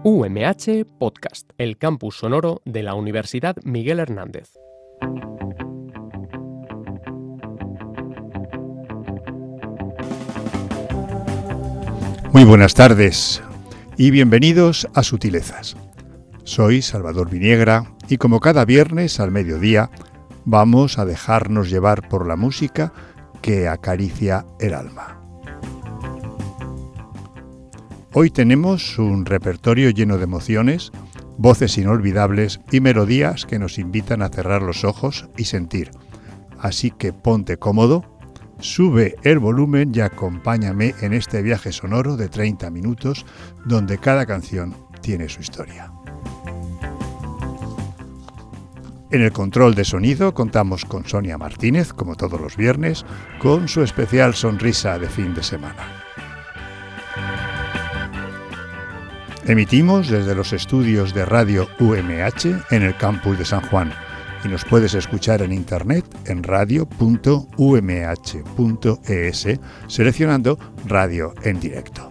UMH Podcast, el campus sonoro de la Universidad Miguel Hernández. Muy buenas tardes y bienvenidos a Sutilezas. Soy Salvador Viniegra y como cada viernes al mediodía vamos a dejarnos llevar por la música que acaricia el alma. Hoy tenemos un repertorio lleno de emociones, voces inolvidables y melodías que nos invitan a cerrar los ojos y sentir. Así que ponte cómodo, sube el volumen y acompáñame en este viaje sonoro de 30 minutos donde cada canción tiene su historia. En el control de sonido contamos con Sonia Martínez, como todos los viernes, con su especial sonrisa de fin de semana. Emitimos desde los estudios de Radio UMH en el campus de San Juan y nos puedes escuchar en internet en radio.umh.es seleccionando Radio en directo.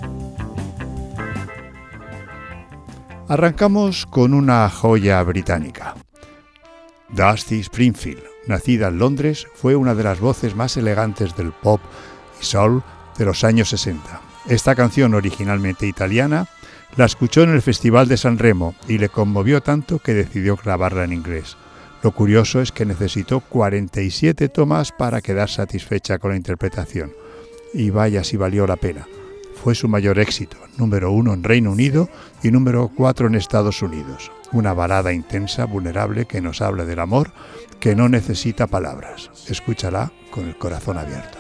Arrancamos con una joya británica. Dusty Springfield, nacida en Londres, fue una de las voces más elegantes del pop y soul de los años 60. Esta canción, originalmente italiana, la escuchó en el Festival de San Remo y le conmovió tanto que decidió grabarla en inglés. Lo curioso es que necesitó 47 tomas para quedar satisfecha con la interpretación. Y vaya si valió la pena. Fue su mayor éxito, número 1 en Reino Unido y número 4 en Estados Unidos. Una balada intensa, vulnerable, que nos habla del amor, que no necesita palabras. Escúchala con el corazón abierto.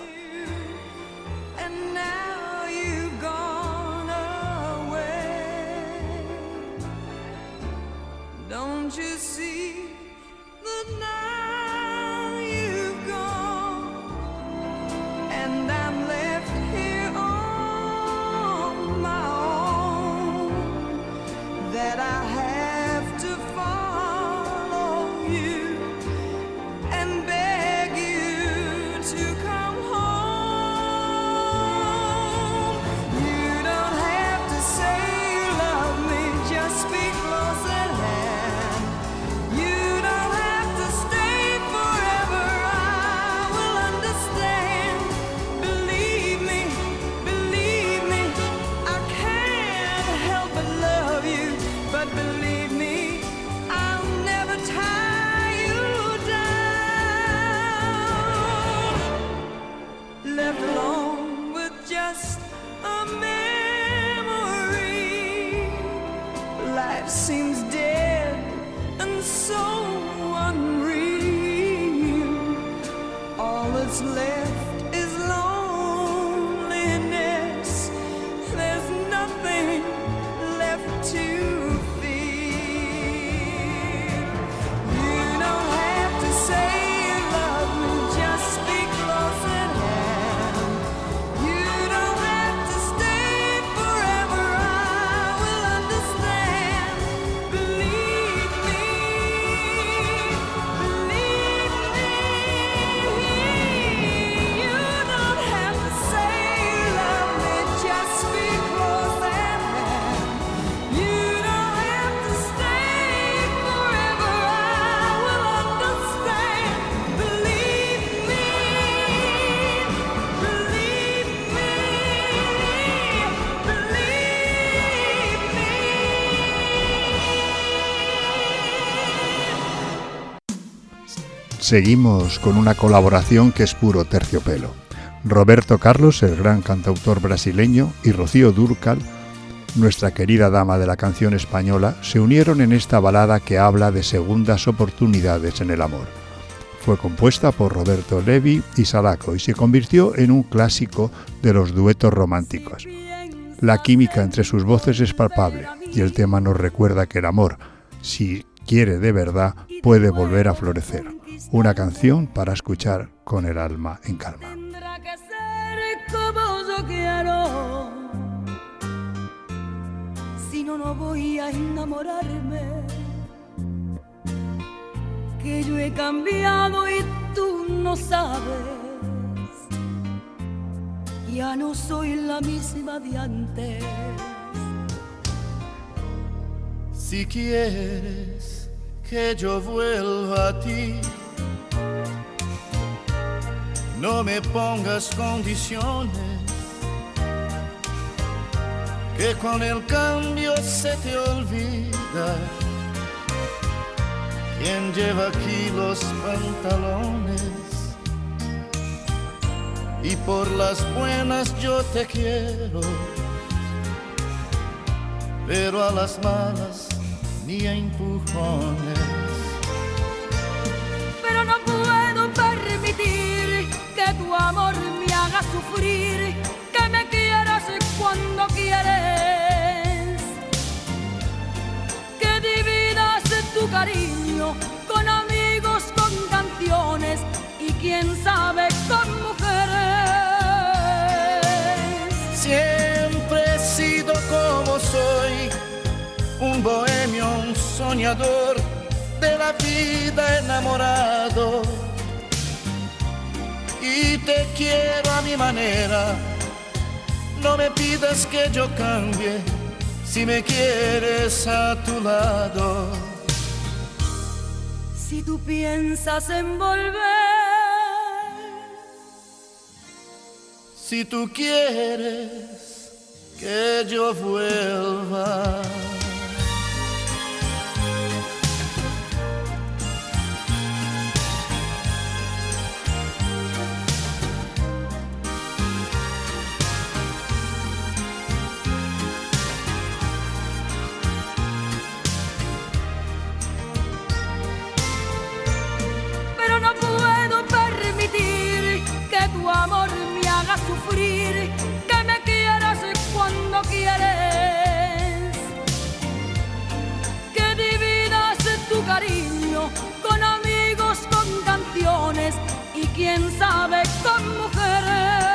Seguimos con una colaboración que es puro terciopelo. Roberto Carlos, el gran cantautor brasileño, y Rocío Dúrcal, nuestra querida dama de la canción española, se unieron en esta balada que habla de segundas oportunidades en el amor. Fue compuesta por Roberto Levi y Salaco y se convirtió en un clásico de los duetos románticos. La química entre sus voces es palpable y el tema nos recuerda que el amor, si quiere de verdad, puede volver a florecer. Una canción para escuchar con el alma en calma. Si no, no voy a enamorarme, que yo he cambiado y tú no sabes. Ya no soy la misma de antes. Si quieres que yo vuelva a ti, no me pongas condiciones, que con el cambio se te olvida quién lleva aquí los pantalones. Y por las buenas yo te quiero, pero a las malas ni a empujones. Pero no puedo permitir que tu amor me haga sufrir, que me quieras cuando quieres, que dividas tu cariño con amigos, con canciones y quién sabe con mujeres. Siempre he sido como soy, un bohemio, un soñador, de la vida enamorado. Y te quiero a mi manera, no me pidas que yo cambie, si me quieres a tu lado. Si tú piensas en volver, si tú quieres que yo vuelva. pero no puedo permitir que tu amor me haga sufrir, que me quieras cuando quieres, que dividas tu cariño con amigos, con canciones y quién sabe con mujeres.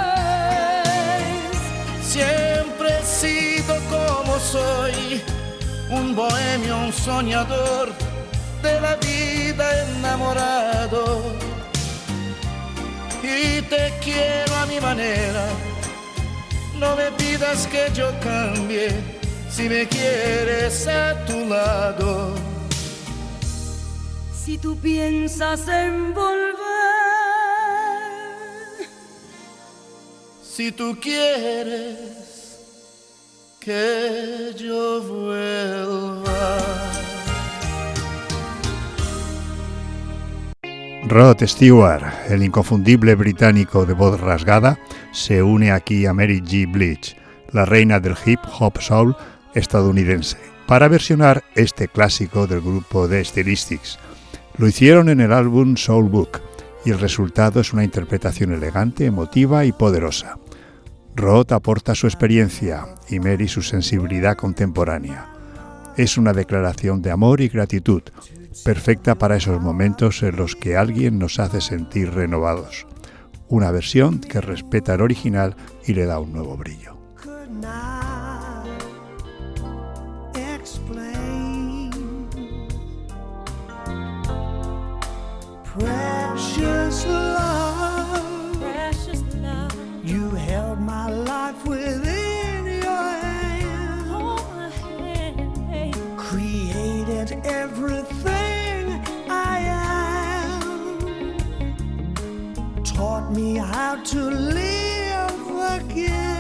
Siempre he sido como soy, un bohemio, un soñador, de la vida enamorado. Y te quiero a mi manera, no me pidas que yo cambie, si me quieres a tu lado. Si tú piensas en volver, si tú quieres que yo vuelva. Rod Stewart, el inconfundible británico de voz rasgada, se une aquí a Mary J. Blige, la reina del hip hop soul estadounidense, para versionar este clásico del grupo The Stylistics. Lo hicieron en el álbum Soul Book y el resultado es una interpretación elegante, emotiva y poderosa. Rod aporta su experiencia y Mary su sensibilidad contemporánea. Es una declaración de amor y gratitud, perfecta para esos momentos en los que alguien nos hace sentir renovados. Una versión que respeta el original y le da un nuevo brillo. Precious love, you held my life within your hand, created everything I am, taught me how to live again.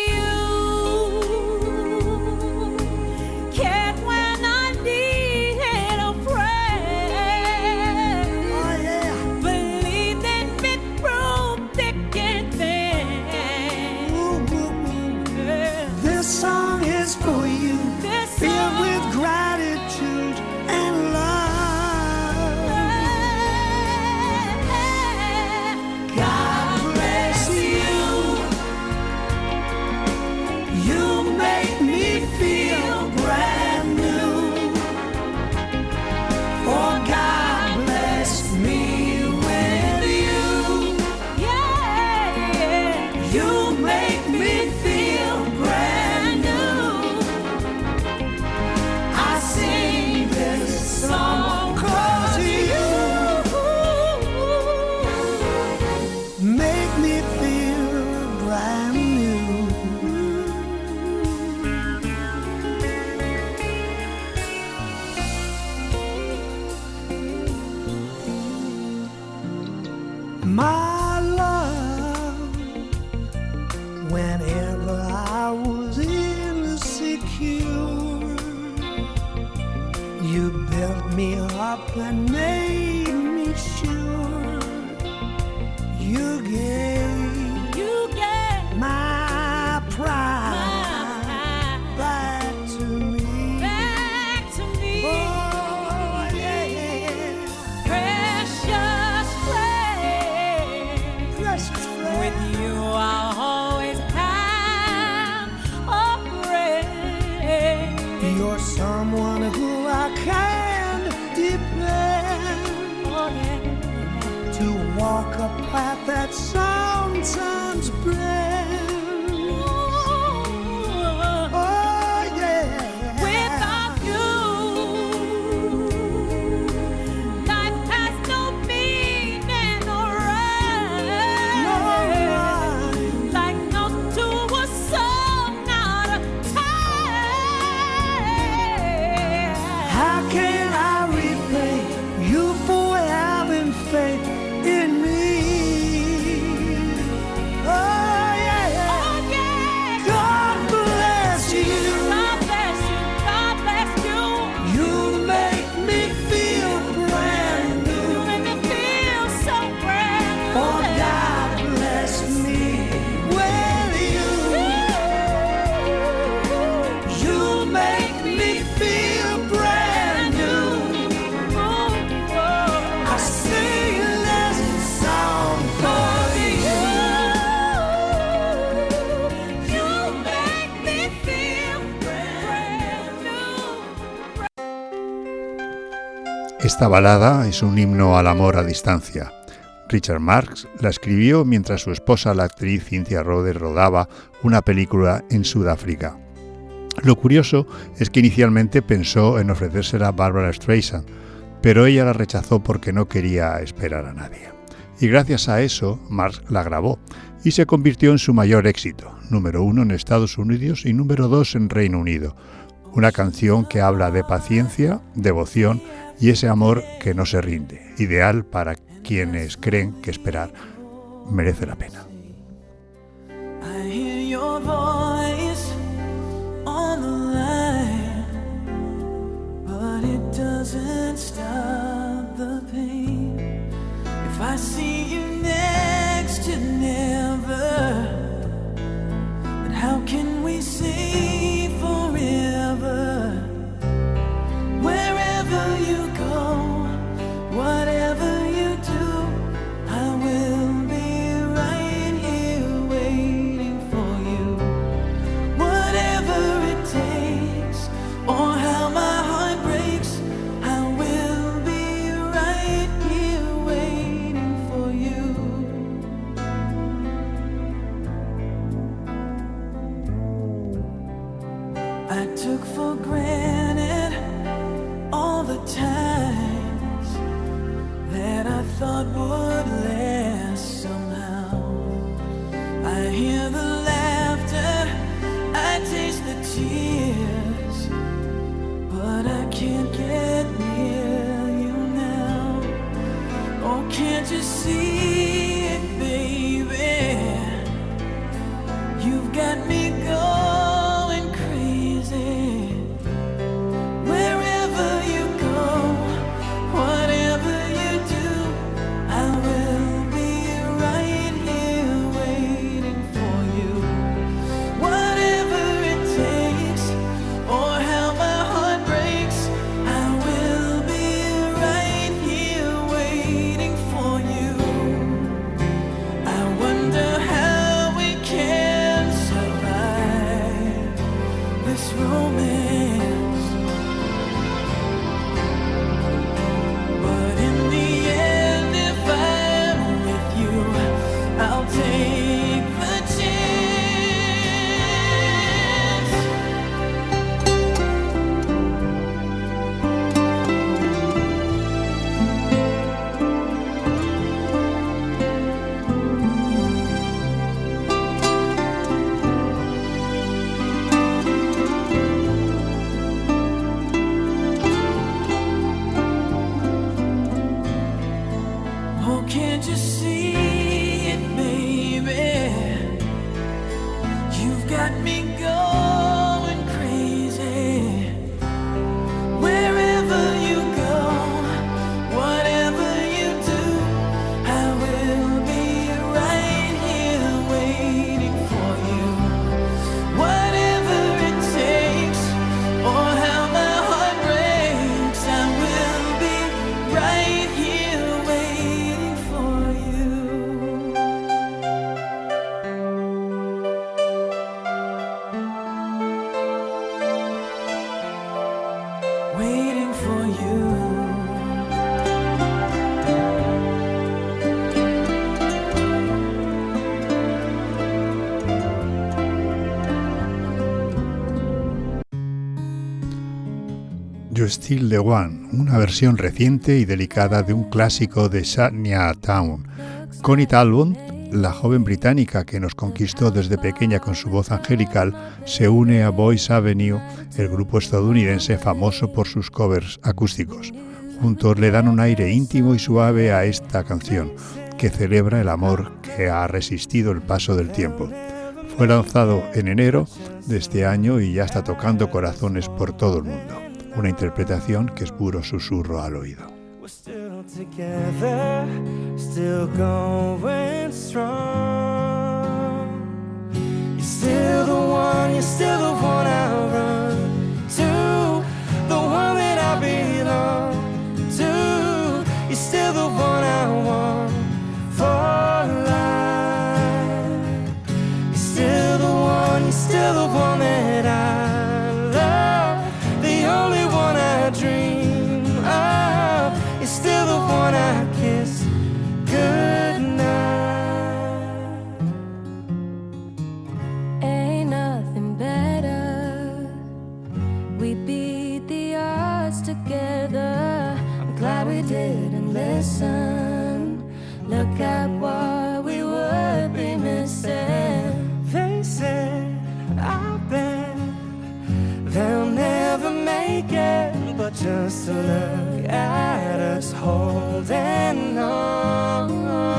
you cared when I needed my love. Whenever I was insecure, you built me up and made me sure. You gave my pride back to me. Oh, yeah. Precious Precious friend. with you I'll always have a friend. You're someone who I can depend Oh, yeah. to walk a path that sometimes bends. Oh yeah. Without you, life has no meaning or rhyme. Like notes to a song out of time. How can I repay you for having faith in me? Oh yeah. Oh, yeah. God bless you. God bless you. God bless you. You make me feel brand You new. make me feel so brand new. Oh, God bless me with you. You make me feel brand new. I sing this song for you. You make me feel brand new. Esta balada es un himno al amor a distancia. Richard Marx la escribió mientras su esposa, la actriz Cynthia Rhodes, rodaba una película en Sudáfrica. Lo curioso es que inicialmente pensó en ofrecérsela a Barbra Streisand, pero ella la rechazó porque no quería esperar a nadie. Y gracias a eso, Marx la grabó y se convirtió en su mayor éxito, número 1 en Estados Unidos y número 2 en Reino Unido. Una canción que habla de paciencia, devoción y ese amor que no se rinde, ideal para quienes creen que esperar merece la pena. I hear your voice on the line, but it doesn't stop the pain. If I see you next to never, then how can we say forever? Wherever you go, whatever you do, I will be right here waiting for you. Whatever it takes, or how my heart breaks, I will be right here waiting for you. I took for granted all the times that I thought would last somehow. I hear the laughter, I taste the tears, but I can't get near you now. Oh, can't you see it, baby? You've got me going crazy. Wherever you go, whatever you do, I will be right here waiting for you. Whatever it takes, or how my heart breaks, I will be right here waiting for you. I wonder how we can survive this romance. But in the end, if I'm with you, I'll take the chance. Oh, can't you see got me going crazy. Wherever you go, whatever you do, I will be right here waiting for you. Whatever it takes, or how my heart breaks, I will be right here waiting for you. Waiting for you. You Still the One, una versión reciente y delicada de un clásico de Shania Twain. Connie Talbot, la joven británica que nos conquistó desde pequeña con su voz angelical, se une a Boys Avenue, el grupo estadounidense famoso por sus covers acústicos. Juntos le dan un aire íntimo y suave a esta canción, que celebra el amor que ha resistido el paso del tiempo. Fue lanzado en enero de este año y ya está tocando corazones por todo el mundo. Una interpretación que es puro susurro al oído. We're still together, still going strong. You're still the one, you're still the one I run to, the one that I belong to. You're still the one I want for life. You're still the one, you're still the one that I love, the only one I dream of. You're still the one I kiss goodnight. Ain't nothing better. We beat the odds together. I'm glad we didn't listen. Look at what we would be missing. They said, I bet they'll never make it, but just to look at us holding on.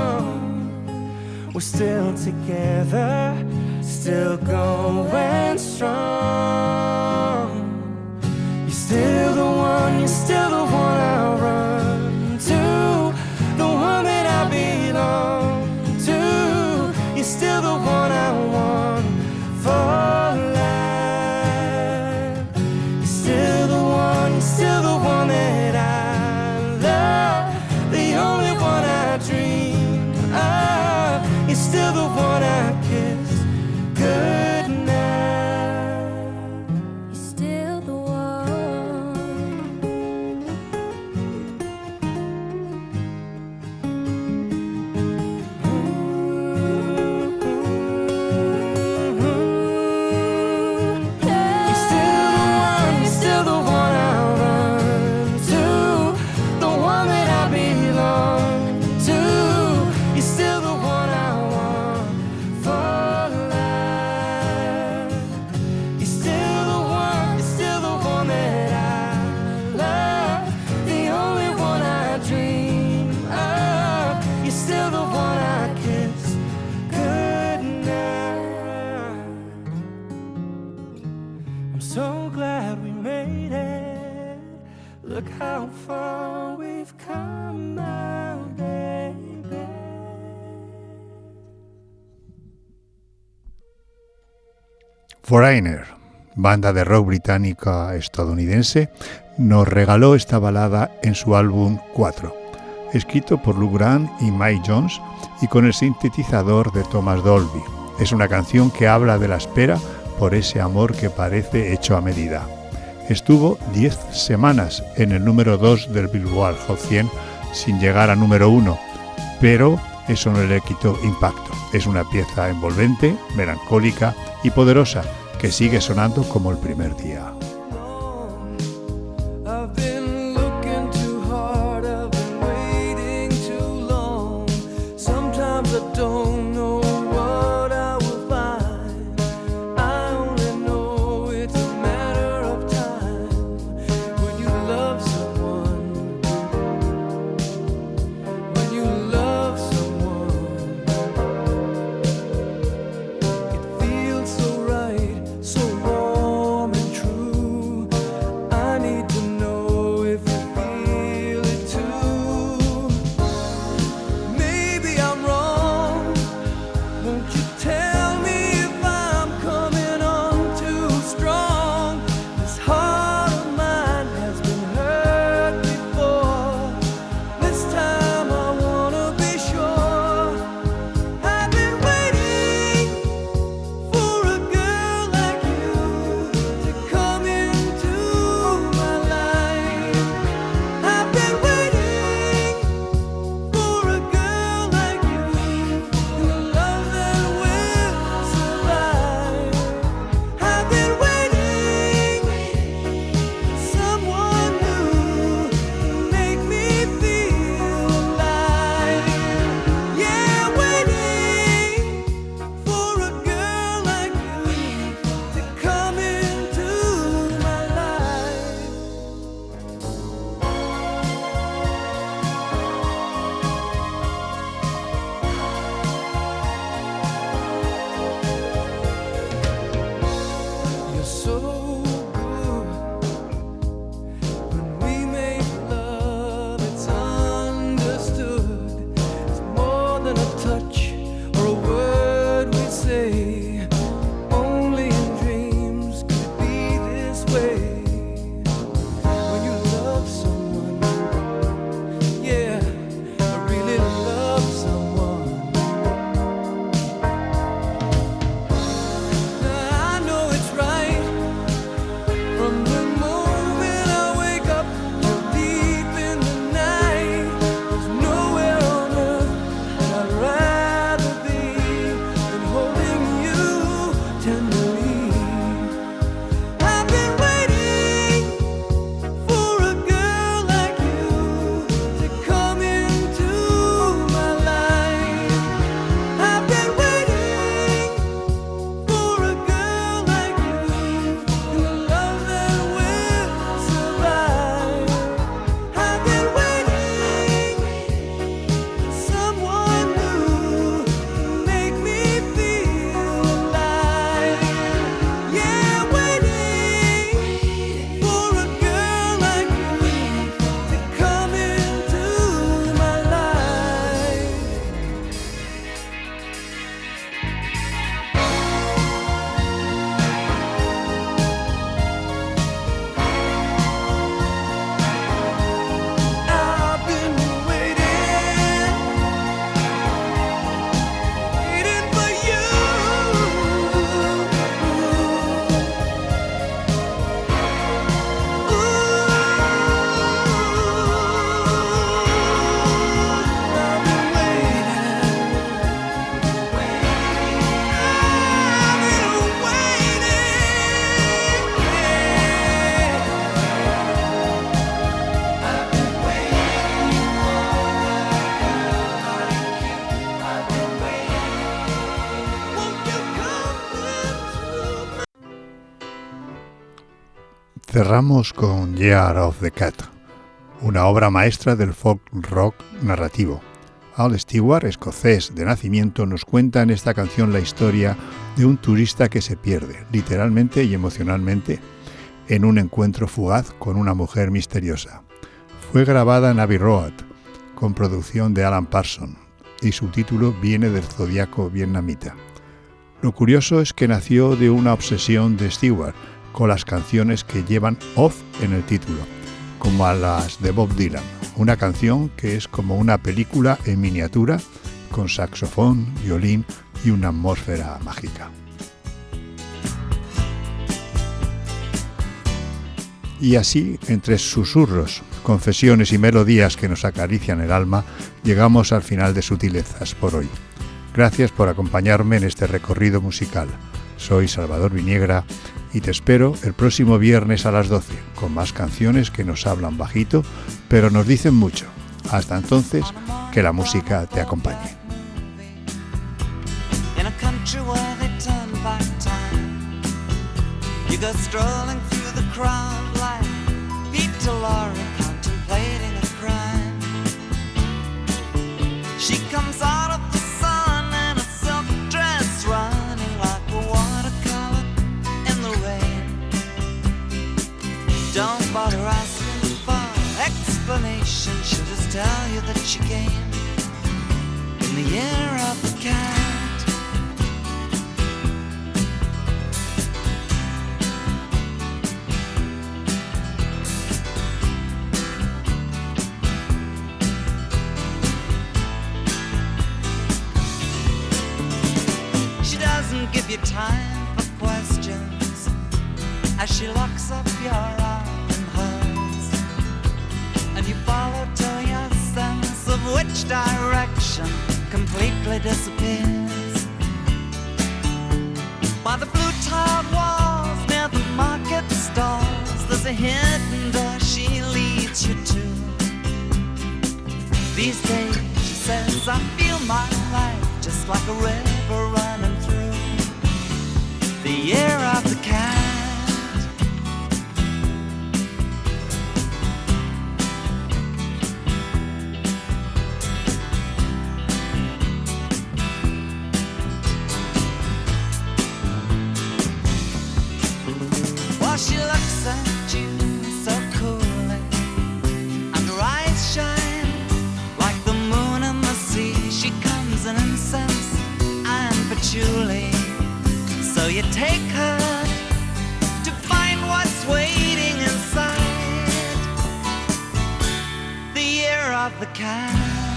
We're still together, still going strong. You're still the one, you're still the one I run to, the one that I belong to. You're still the one I want for life. You're still the one, you're still the one that I love, the only one I dream of. You're still the one I kiss goodnight. You're still the one. You're still the one I run to, the one that I belong to. You're still the one I want for life. You're still the one that I love, the only one I dream of. You're still the one I kiss goodnight. I'm so glad we made it. Look how far we've come now, baby. Foreigner, banda de rock británica estadounidense, nos regaló esta balada en su álbum 4, escrito por Lou Grant y Mike Jones y con el sintetizador de Thomas Dolby. Es una canción que habla de la espera por ese amor que parece hecho a medida. Estuvo 10 semanas en el número 2 del Billboard Hot 100 sin llegar a número 1, pero eso no le quitó impacto. Es una pieza envolvente, melancólica y poderosa que sigue sonando como el primer día. I've been looking too hard, I've been waiting too long. Sometimes I don't know what I will find. I only know it's a matter of time. When you love someone, when you love someone, it feels so right. Cerramos con Year of the Cat, una obra maestra del folk rock narrativo. Al Stewart, escocés de nacimiento, nos cuenta en esta canción la historia de un turista que se pierde, literalmente y emocionalmente, en un encuentro fugaz con una mujer misteriosa. Fue grabada en Abbey Road, con producción de Alan Parsons, y su título viene del zodiaco vietnamita. Lo curioso es que nació de una obsesión de Stewart con las canciones que llevan off en el título, como a las de Bob Dylan, una canción que es como una película en miniatura, con saxofón, violín y una atmósfera mágica. Y así, entre susurros, confesiones y melodías que nos acarician el alma, llegamos al final de Sutilezas por hoy. Gracias por acompañarme en este recorrido musical. Soy Salvador Viniegra y te espero el próximo viernes a las 12 con más canciones que nos hablan bajito, pero nos dicen mucho. Hasta entonces, que la música te acompañe. Don't bother asking for explanation. She'll just tell you that she came in the year of the cat. She doesn't give you time for questions as she locks up your arms. You follow to your sense of which direction completely disappears. By the blue tiled walls near the market stalls, there's a hidden door she leads you to. These days, she says, I feel my life just like a river running through the year of the cat. She looks at you so coolly, and her eyes shine like the moon and the sea. She comes in incense and patchouli, so you take her to find what's waiting inside the year of the cat.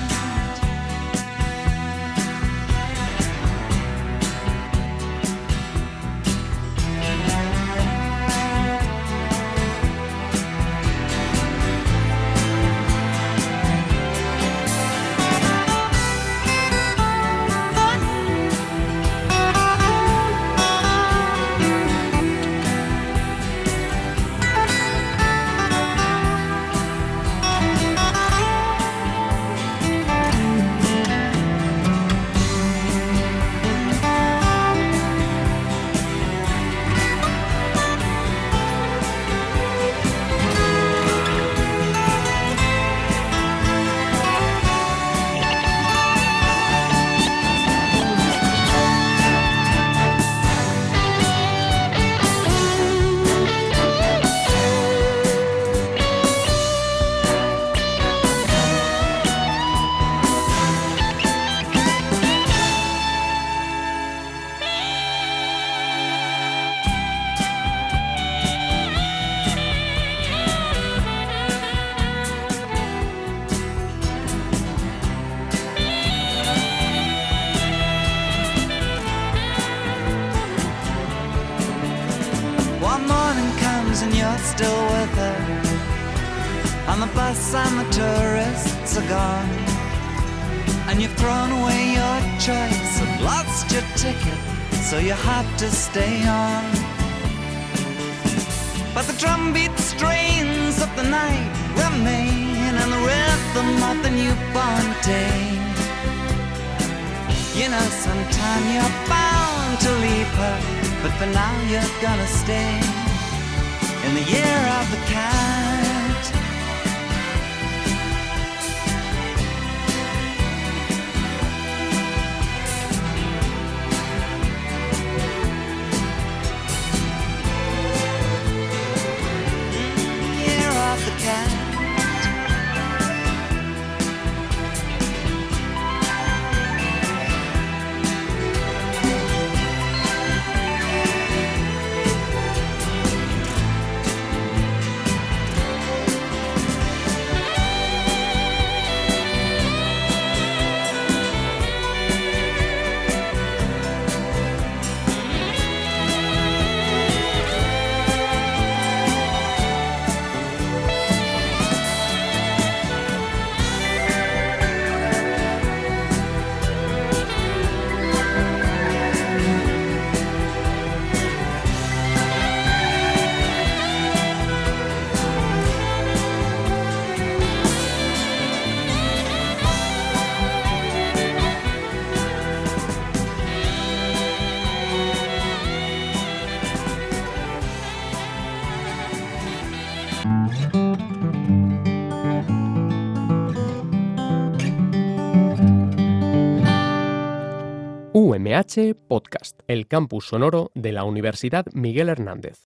And you're still with her on the bus and the tourists are gone, and you've thrown away your choice and lost your ticket, so you have to stay on. But the drumbeat strains of the night remain, and the rhythm of the newborn day. You know sometime you're bound to leave her, but for now you're gonna stay in the year of the cat. Year of the cat. UMH Podcast, el campus sonoro de la Universidad Miguel Hernández.